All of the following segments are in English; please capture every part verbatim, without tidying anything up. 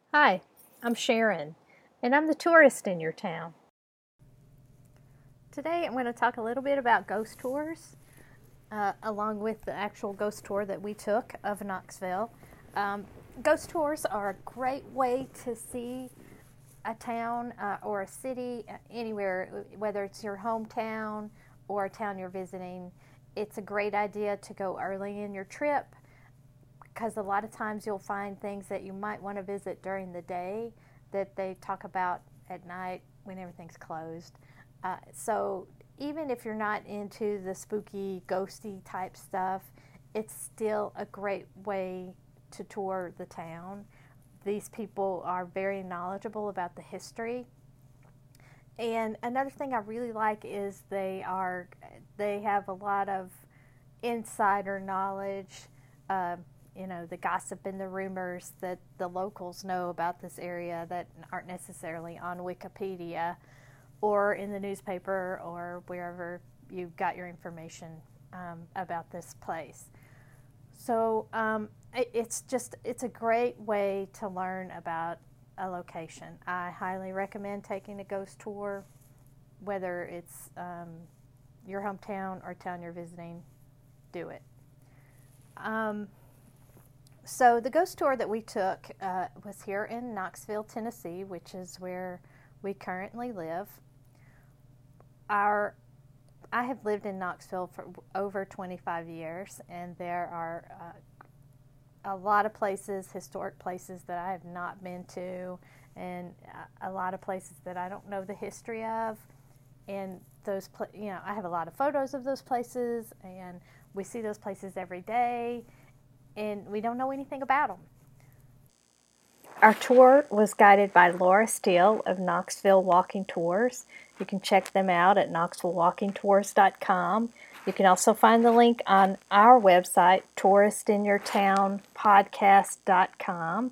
Hi, I'm Sharon, and I'm the tourist in your town. Today I'm going to talk a little bit about ghost tours, uh, along with the actual ghost tour that we took of Knoxville. Um, ghost tours are a great way to see a town uh, or a city uh, anywhere, whether it's your hometown or a town you're visiting. It's a great idea to go early in your trip because a lot of times you'll find things that you might want to visit during the day that they talk about at night when everything's closed. Uh, so even if you're not into the spooky, ghosty type stuff, it's still a great way to tour the town. These people are very knowledgeable about the history. And another thing I really like is they are they have a lot of insider knowledge. Uh, you know, the gossip and the rumors that the locals know about this area that aren't necessarily on Wikipedia or in the newspaper or wherever you got your information um, about this place. So um, it, it's just, it's a great way to learn about a location. I highly recommend taking a ghost tour, whether it's um, your hometown or town you're visiting, do it. Um, So the ghost tour that we took uh, was here in Knoxville, Tennessee, which is where we currently live. Our, I have lived in Knoxville for over twenty-five years, and there are uh, a lot of places, historic places that I have not been to, and a lot of places that I don't know the history of. And those, you know, I have a lot of photos of those places, and we see those places every day, and we don't know anything about them. Our tour was guided by Laura Steele of Knoxville Walking Tours. You can check them out at knoxville walking tours dot com. You can also find the link on our website, tourist in your town podcast dot com.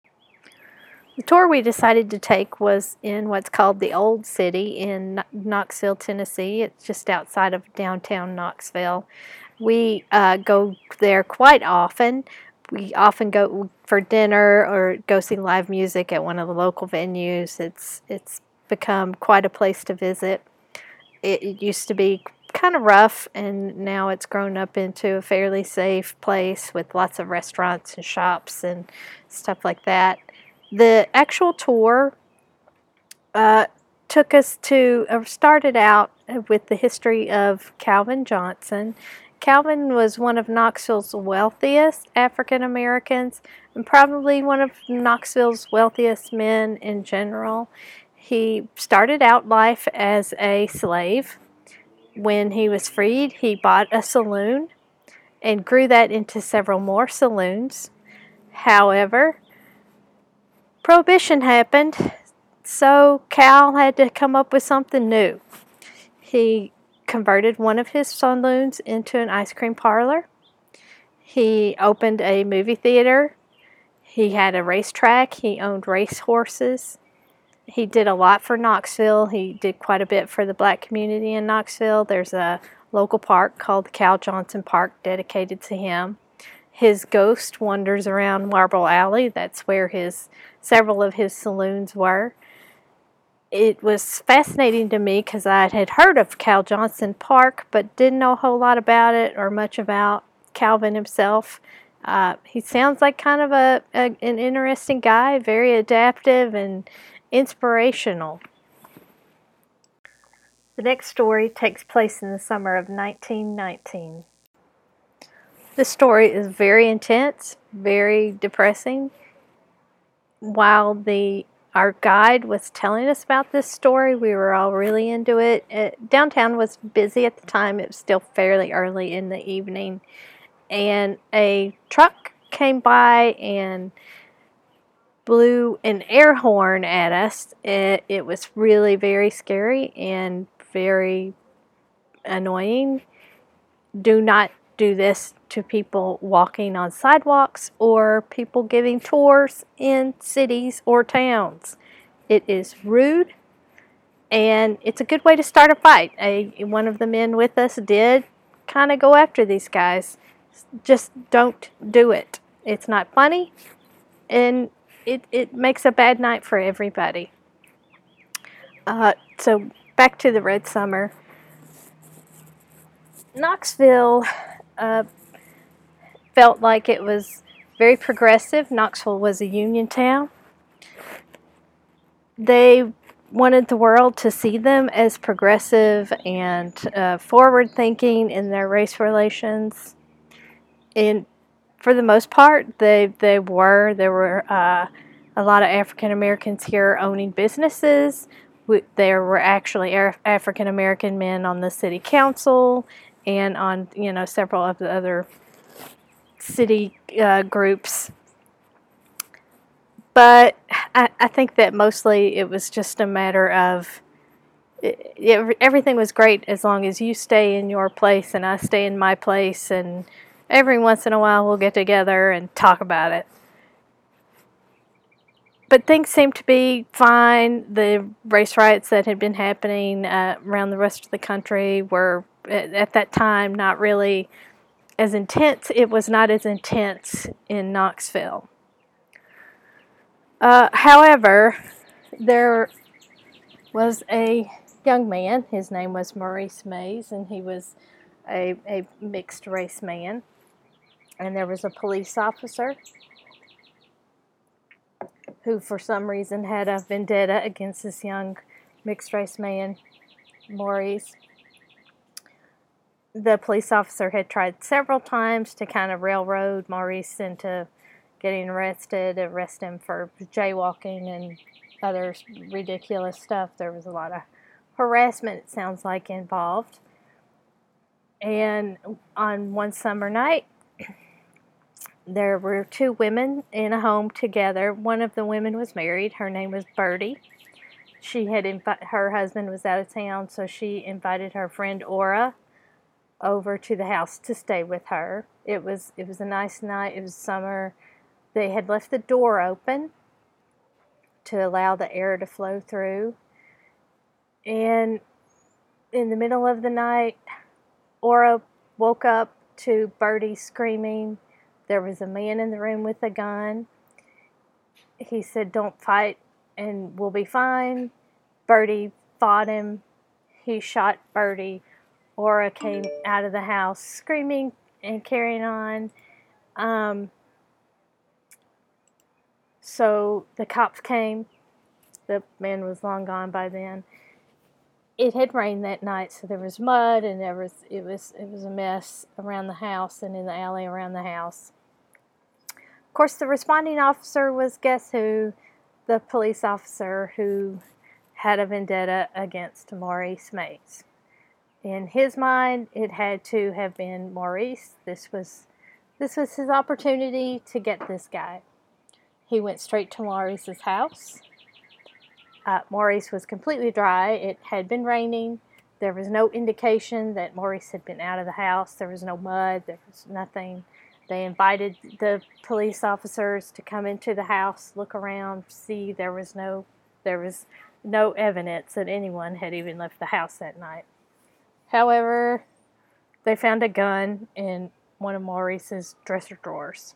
The tour we decided to take was in what's called the Old City in Knoxville, Tennessee. It's just outside of downtown Knoxville. We uh, go there quite often. We often go for dinner or go see live music at one of the local venues. It's it's become quite a place to visit. It, it used to be kind of rough, and now it's grown up into a fairly safe place with lots of restaurants and shops and stuff like that. The actual tour uh, took us to, uh, started out with the history of Calvin Johnson. Calvin was one of Knoxville's wealthiest African Americans and probably one of Knoxville's wealthiest men in general. He started out life as a slave. When he was freed, he bought a saloon and grew that into several more saloons. However, Prohibition happened, so Cal had to come up with something new. He converted one of his saloons into an ice cream parlor. He opened a movie theater. He had a racetrack. He owned race horses. He did a lot for Knoxville. He did quite a bit for the black community in Knoxville. There's a local park called the Cal Johnson Park dedicated to him. His ghost wanders around Marble Alley. That's where his several of his saloons were. It was fascinating to me because I had heard of Cal Johnson Park, but didn't know a whole lot about it or much about Calvin himself. Uh, he sounds like kind of a, a an interesting guy, very adaptive and inspirational. The next story takes place in the summer of nineteen nineteen. This story is very intense, very depressing. While the our guide was telling us about this story, we were all really into it. it. Downtown was busy at the time. It was still fairly early in the evening. And a truck came by and blew an air horn at us. It, it was really very scary and very annoying. Do not do this to people walking on sidewalks or people giving tours in cities or towns. It is rude, and it's a good way to start a fight. A, one of the men with us did kind of go after these guys. Just don't do it. It's not funny, and it, it makes a bad night for everybody. Uh, so back to the Red Summer. Knoxville uh, felt like it was very progressive. Knoxville was a union town. They wanted the world to see them as progressive and uh, forward thinking in their race relations. And for the most part, they, they were. There were uh, a lot of African Americans here owning businesses. There were actually African American men on the city council and on, you know, several of the other city uh, groups. But I, I think that mostly it was just a matter of it, it, everything was great as long as you stay in your place and I stay in my place, and every once in a while we'll get together and talk about it. But things seemed to be fine. The race riots that had been happening uh, around the rest of the country were, at, at that time, not really as intense. It was not as intense in Knoxville. Uh, however, there was a young man. His name was Maurice Mays, and he was a, a mixed race man. And there was a police officer who, for some reason, had a vendetta against this young mixed race man, Maurice. The police officer had tried several times to kind of railroad Maurice into getting arrested, arrest him for jaywalking and other ridiculous stuff. There was a lot of harassment, it sounds like, involved. And on one summer night, there were two women in a home together. One of the women was married. Her name was Bertie. She had invi- her husband was out of town, so she invited her friend Ora over to the house to stay with her. It was it was a nice night. It was summer. They had left the door open to allow the air to flow through. And in the middle of the night, Ora woke up to Bertie screaming. There was a man in the room with a gun. He said, "Don't fight and we'll be fine." Bertie fought him. He shot Bertie. Ora came out of the house screaming and carrying on. Um, so the cops came. The man was long gone by then. It had rained that night, so there was mud, and there was it was it was a mess around the house and in the alley around the house. Of course, the responding officer was, guess who? The police officer who had a vendetta against Maurice Mays. In his mind, it had to have been Maurice. This was this was his opportunity to get this guy. He went straight to Maurice's house. Uh, Maurice was completely dry. It had been raining. There was no indication that Maurice had been out of the house. There was no mud. There was nothing. They invited the police officers to come into the house, look around, see. There was no, there was no evidence that anyone had even left the house that night. However, they found a gun in one of Maurice's dresser drawers.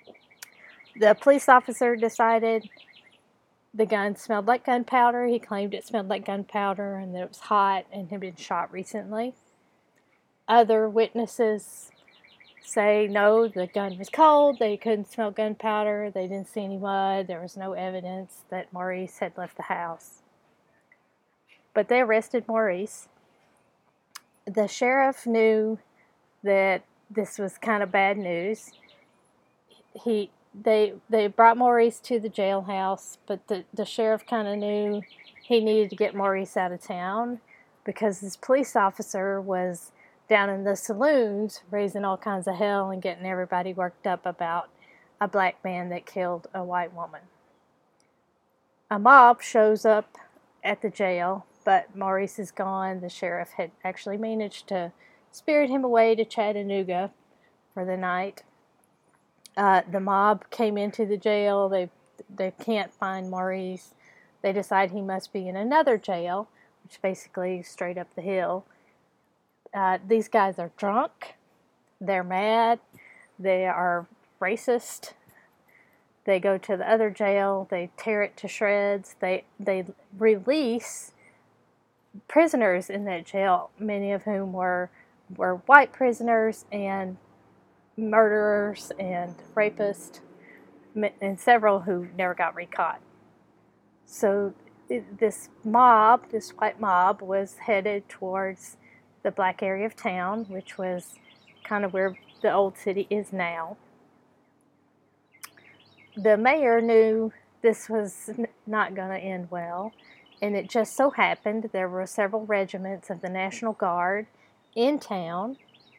The police officer decided the gun smelled like gunpowder. He claimed it smelled like gunpowder and that it was hot and had been shot recently. Other witnesses say no, the gun was cold. They couldn't smell gunpowder. They didn't see any mud. There was no evidence that Maurice had left the house. But they arrested Maurice. The sheriff knew that this was kind of bad news. He They they brought Maurice to the jailhouse, but the, the sheriff kind of knew he needed to get Maurice out of town because this police officer was down in the saloons raising all kinds of hell and getting everybody worked up about a black man that killed a white woman. A mob shows up at the jail, but Maurice is gone. The sheriff had actually managed to spirit him away to Chattanooga for the night. Uh, the mob came into the jail. They they can't find Maurice. They decide he must be in another jail, which basically is straight up the hill. Uh, these guys are drunk. They're mad. They are racist. They go to the other jail, they tear it to shreds, they, they release prisoners in that jail, many of whom were, were white prisoners and murderers and rapists, and several who never got recaught. So this mob, this white mob, was headed towards the black area of town, which was kind of where the old city is now. The mayor knew this was not going to end well, and it just so happened there were several regiments of the National Guard in town.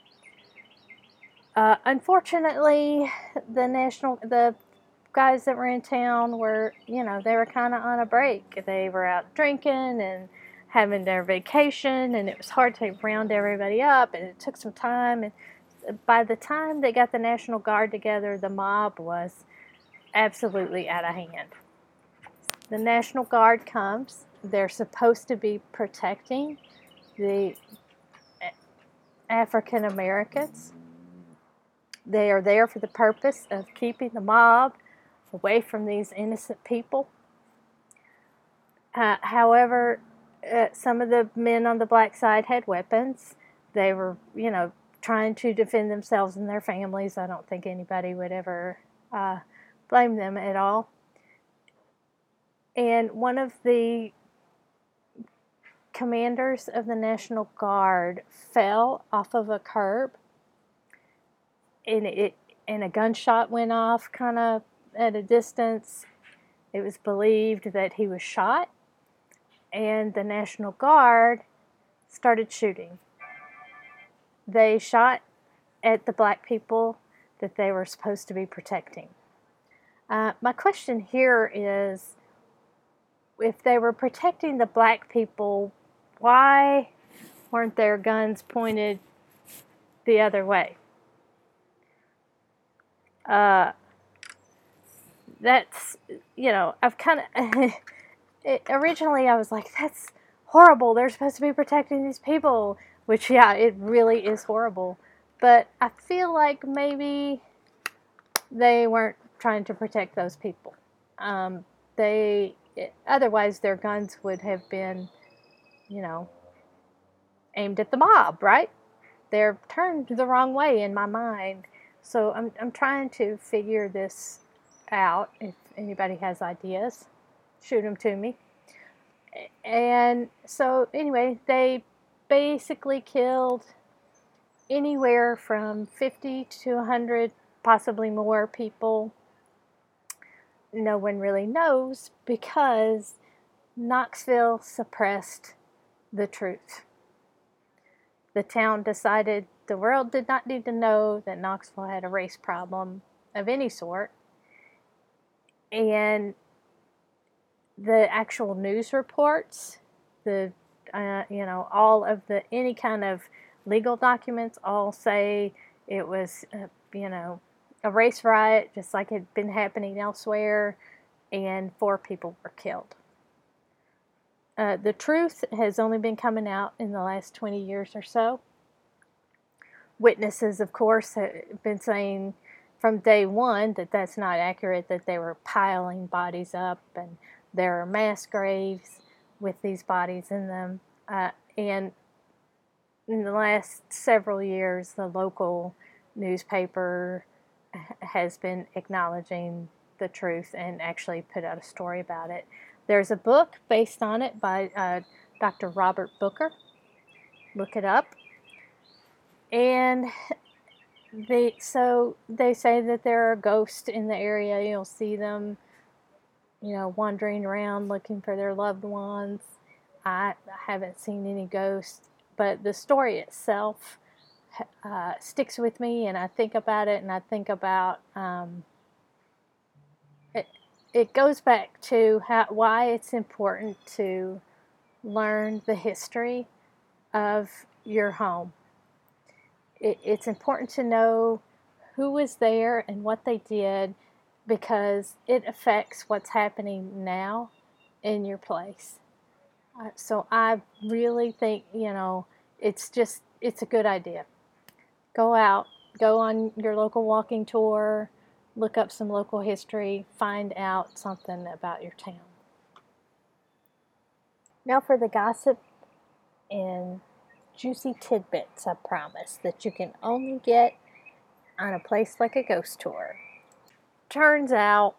Uh, unfortunately, the national the guys that were in town were, you know, they were kind of on a break. They were out drinking and having their vacation, and it was hard to round everybody up, and it took some time. And by the time they got the National Guard together, the mob was absolutely out of hand. The National Guard comes. They're supposed to be protecting the African Americans. They are there for the purpose of keeping the mob away from these innocent people. Uh, however, uh, some of the men on the black side had weapons. They were, you know, trying to defend themselves and their families. I don't think anybody would ever uh, blame them at all. And one of the commanders of the National Guard fell off of a curb, and it and a gunshot went off kind of at a distance. It was believed that he was shot, and the National Guard started shooting. They shot at the black people that they were supposed to be protecting. Uh, my question here is, if they were protecting the black people, why weren't their guns pointed the other way? Uh, that's, you know, I've kind of, originally I was like, that's horrible. They're supposed to be protecting these people, which, yeah, it really is horrible. But I feel like maybe they weren't trying to protect those people. Um, they, otherwise their guns would have been, you know, aimed at the mob, right? They're turned the wrong way in my mind. So I'm I'm trying to figure this out. If anybody has ideas, shoot them to me. And so anyway, they basically killed anywhere from fifty to one hundred, possibly more people. No one really knows, because Knoxville suppressed the truth. The town decided the world did not need to know that Knoxville had a race problem of any sort. And the actual news reports, the uh, you know, all of the, any kind of legal documents all say it was, uh, you know, a race riot, just like it had been happening elsewhere, and four people were killed. Uh, the truth has only been coming out in the last twenty years or so. Witnesses, of course, have been saying from day one that that's not accurate, that they were piling bodies up, and there are mass graves with these bodies in them. Uh, and in the last several years, the local newspaper has been acknowledging the truth and actually put out a story about it. There's a book based on it by uh, Doctor Robert Booker. Look it up. And they, so they say that there are ghosts in the area. You'll see them, you know, wandering around looking for their loved ones. I haven't seen any ghosts, but the story itself uh, sticks with me, and I think about it, and I think about um, it. It goes back to how, why it's important to learn the history of your home. It, it's important to know who was there and what they did, because it affects what's happening now in your place. Uh, so I really think, you know, it's just, it's a good idea. Go out, go on your local walking tour, look up some local history, find out something about your town. Now for the gossip and juicy tidbits, I promise, that you can only get on a place like a ghost tour. Turns out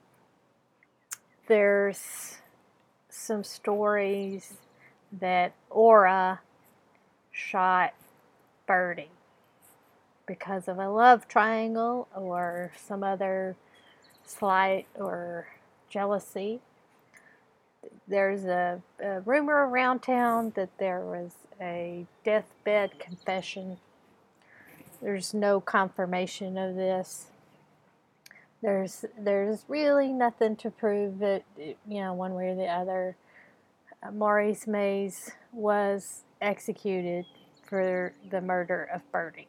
there's some stories that Aura shot Birdie because of a love triangle or some other slight or jealousy. There's a, a rumor around town that there was a deathbed confession. There's no confirmation of this. There's there's really nothing to prove it, you know, one way or the other. Uh, Maurice Mays was executed for the murder of Birdie.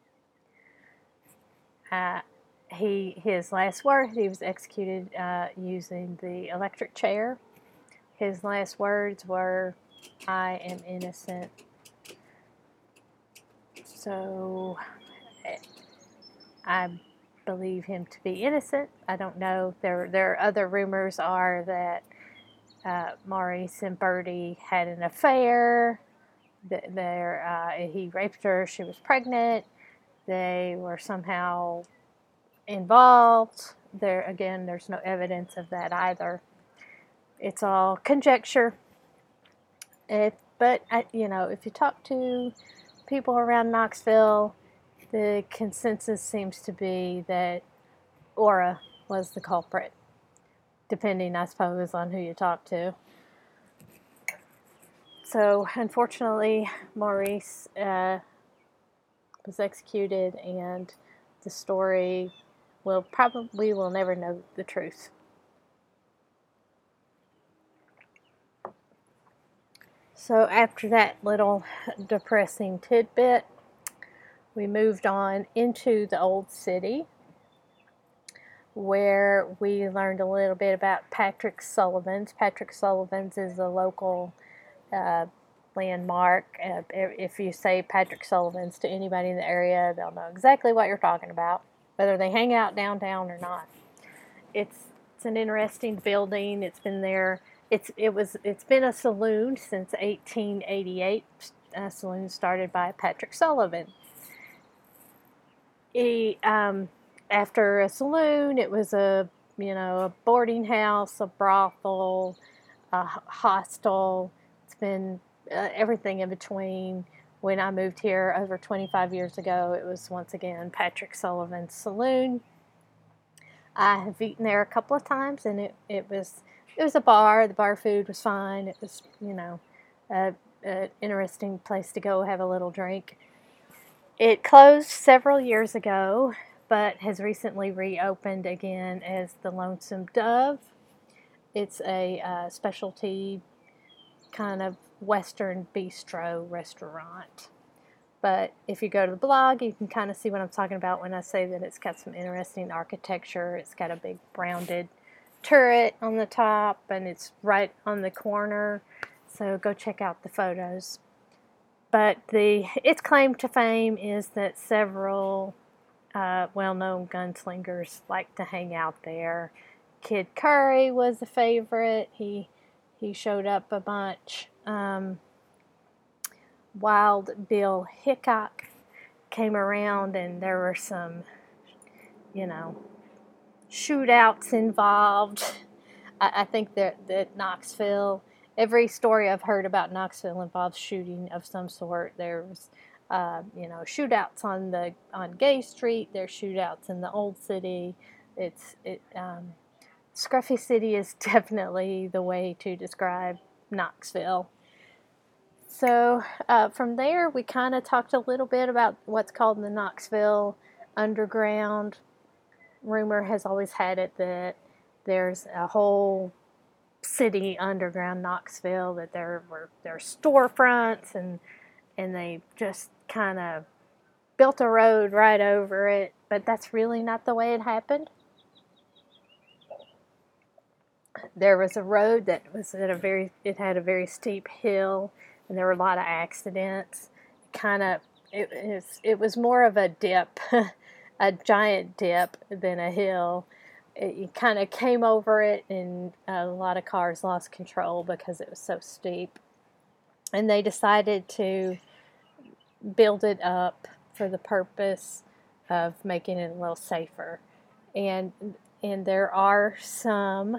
Uh, he his last words, he was executed uh, using the electric chair. His last words were, "I am innocent." So I believe him to be innocent. I don't know. There, there are other rumors are that uh, Maurice and Birdie had an affair. That there, uh, he raped her. She was pregnant. They were somehow involved. There again, there's no evidence of that either. It's all conjecture. If, but you know, if you talk to people around Knoxville, the consensus seems to be that Aura was the culprit, depending, I suppose, on who you talk to. So, unfortunately, Maurice uh, was executed, and the story will probably will never know the truth. So, after that little depressing tidbit, we moved on into the old city, where we learned a little bit about Patrick Sullivan's. Patrick Sullivan's is a local uh, landmark. Uh, if you say Patrick Sullivan's to anybody in the area, they'll know exactly what you're talking about, whether they hang out downtown or not. It's it's an interesting building. It's been there. It's it was it's been a saloon since eighteen eighty-eight. A saloon started by Patrick Sullivan. He um, after a saloon, it was a you know a boarding house, a brothel, a hostel. It's been uh, everything in between. When I moved here over twenty-five years ago, it was once again Patrick Sullivan's Saloon. I have eaten there a couple of times, and it, it was it was a bar. The bar food was fine. It was you know a, a interesting place to go have a little drink. It closed several years ago, but has recently reopened again as the Lonesome Dove. It's a uh, specialty kind of Western bistro restaurant. But if you go to the blog, you can kind of see what I'm talking about when I say that it's got some interesting architecture. It's got a big rounded turret on the top, and it's right on the corner. So go check out the photos. But the its claim to fame is that several uh, well-known gunslingers like to hang out there. Kid Curry was a favorite. He he showed up a bunch. Um, Wild Bill Hickok came around, and there were some, you know, shootouts involved. I, I think that, that Knoxville, every story I've heard about Knoxville involves shooting of some sort. There's, uh, you know, shootouts on the on Gay Street. There's shootouts in the Old City. It's it. Um, Scruffy City is definitely the way to describe Knoxville. So uh, from there, we kind of talked a little bit about what's called the Knoxville Underground. Rumor has always had it that there's a whole city underground Knoxville, that there were there are storefronts, and and they just kind of built a road right over it. But that's really not the way it happened. There was a road that was at a very it had a very steep hill, and there were a lot of accidents. Kind of, it, it, was, it was more of a dip, a giant dip than a hill. it kind of came over it, and a lot of cars lost control because it was so steep. And they decided to build it up for the purpose of making it a little safer. And and there are some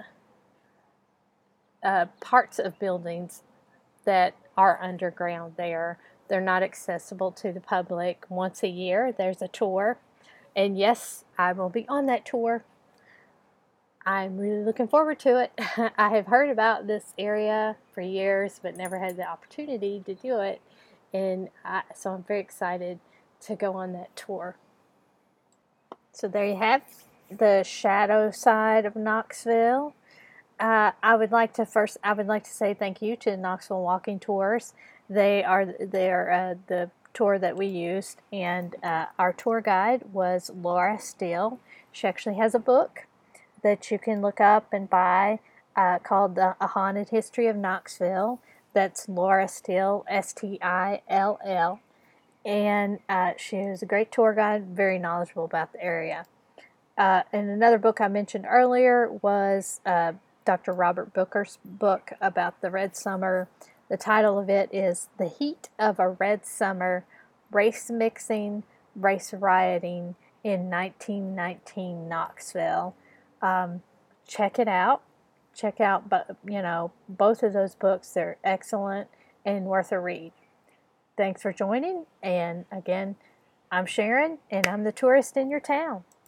uh, parts of buildings that are underground there. They're not accessible to the public. Once a year, there's a tour. And yes, I will be on that tour. I'm really looking forward to it. I have heard about this area for years, but never had the opportunity to do it. And I, so I'm very excited to go on that tour. So there you have the shadow side of Knoxville. Uh, I would like to first. I would like to say thank you to Knoxville Walking Tours. They are they're uh, the tour that we used, and uh, our tour guide was Laura Steele. She actually has a book that you can look up and buy uh, called uh, A Haunted History of Knoxville. That's Laura Steele, S T I L L. And uh, she is a great tour guide, very knowledgeable about the area. Uh, and another book I mentioned earlier was uh, Doctor Robert Booker's book about the Red Summer. The title of it is The Heat of a Red Summer, Race Mixing, Race Rioting in nineteen nineteen Knoxville. Um, check it out. Check out, but you know, both of those books. They're excellent and worth a read. Thanks for joining. And again, I'm Sharon, and I'm the tourist in your town.